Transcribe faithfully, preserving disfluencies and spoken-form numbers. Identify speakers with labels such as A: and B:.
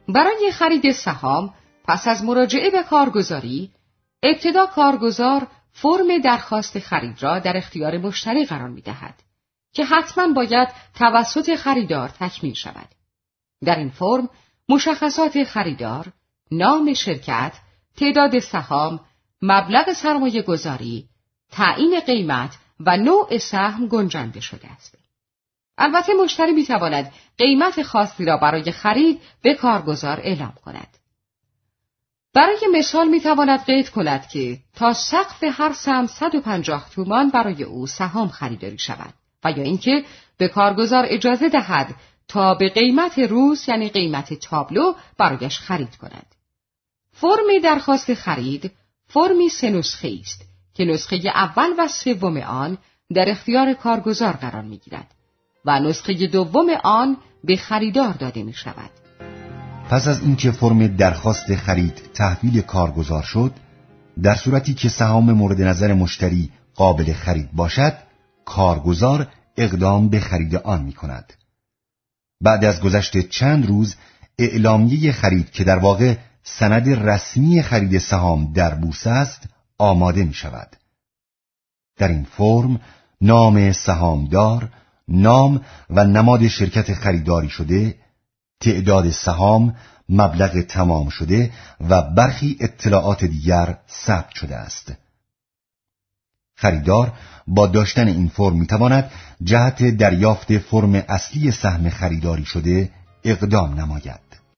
A: برای خرید سهام پس از مراجعه به کارگزاری، ابتدا کارگزار فرم درخواست خرید را در اختیار مشتری قرار می‌دهد که حتما باید توسط خریدار تکمیل شود. در این فرم مشخصات خریدار، نام شرکت، تعداد سهام، مبلغ سرمایه گذاری، تعیین قیمت و نوع سهم گنجانده شده است. البته مشتری می‌تواند قیمت خاصی را برای خرید به کارگزار اعلام کند. برای مثال می‌تواند قید کند که تا سقف هر سهم صد و پنجاه تومان برای او سهام خریداری شود و یا اینکه به کارگزار اجازه دهد تا به قیمت روز یعنی قیمت تابلو برایش خرید کند. فرم درخواست خرید فرمی سه نسخه است که نسخه اول و سوم آن در اختیار کارگزار قرار می‌گیرد و نسخه دوم آن به خریدار داده می‌شود.
B: پس از اینکه فرم درخواست خرید تحویل کارگزار شد، در صورتی که سهام مورد نظر مشتری قابل خرید باشد، کارگزار اقدام به خرید آن می‌کند. بعد از گذشت چند روز اعلامیه خرید که در واقع سند رسمی خرید سهام در بورس است آماده می شود. در این فرم نام سهامدار، نام و نماد شرکت خریداری شده، تعداد سهام، مبلغ تمام شده و برخی اطلاعات دیگر ثبت شده است. خریدار با داشتن این فرم می تواند جهت دریافت فرم اصلی سهم خریداری شده اقدام نماید.